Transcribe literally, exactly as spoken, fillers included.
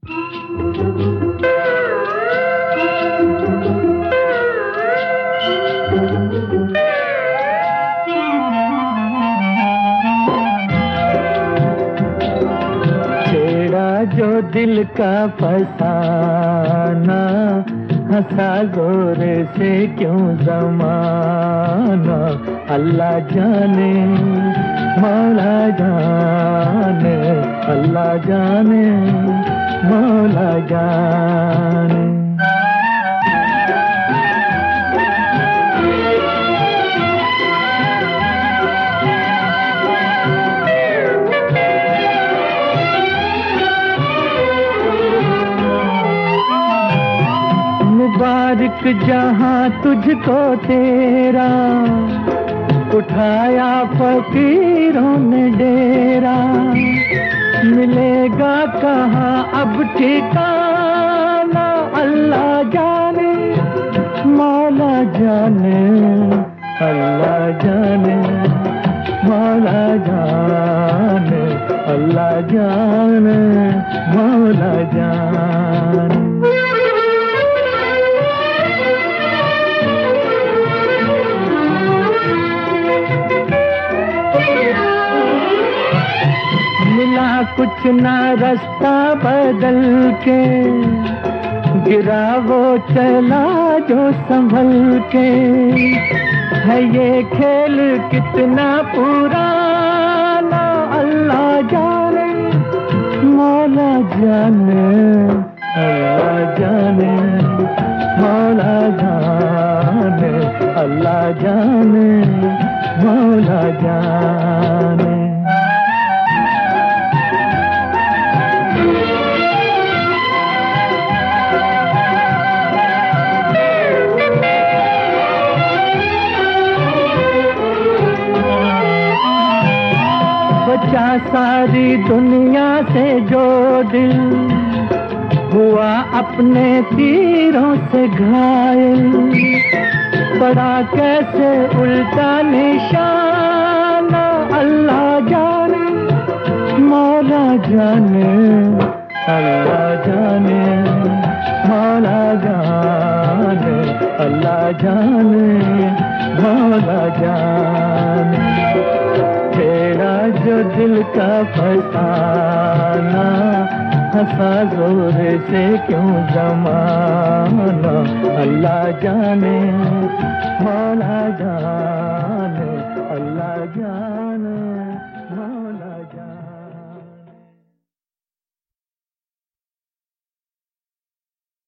जो दिल का फसाना, हंसा जोर से क्यों ज़माना। अल्लाह जाने मौला जाने, अल्लाह जाने मौला जाने। मुबारक जहां तुझको तेरा, उठाया फकीरों ने डेरा। मिलेगा कहाँ अब ठिकाना, अल्लाह जाने मौला जाने, अल्लाह जाने मौला जाने, अल्लाह जाने मौला जाने। मिला कुछ ना रास्ता बदल के, गिरा वो चला जो संभल के। है ये खेल कितना पुराना, अल्लाह जाने मौला जाने, अल्लाह जाने मौला जाने, अल्लाह जाने मौला जाने। बचा सारी दुनिया से जो दिल, हुआ अपने तीरों से घायल। पड़ा कैसे उल्टा निशाना, अल्लाह जाने मौला जाने, अल्लाह जाने मौला जाने, अल्लाह जाने मौला जाने। तेरा जो दिल का फसाना, हंसा जोर से क्यों ज़माना। अल्लाह जाने मौला जाने, अल्लाह जाने।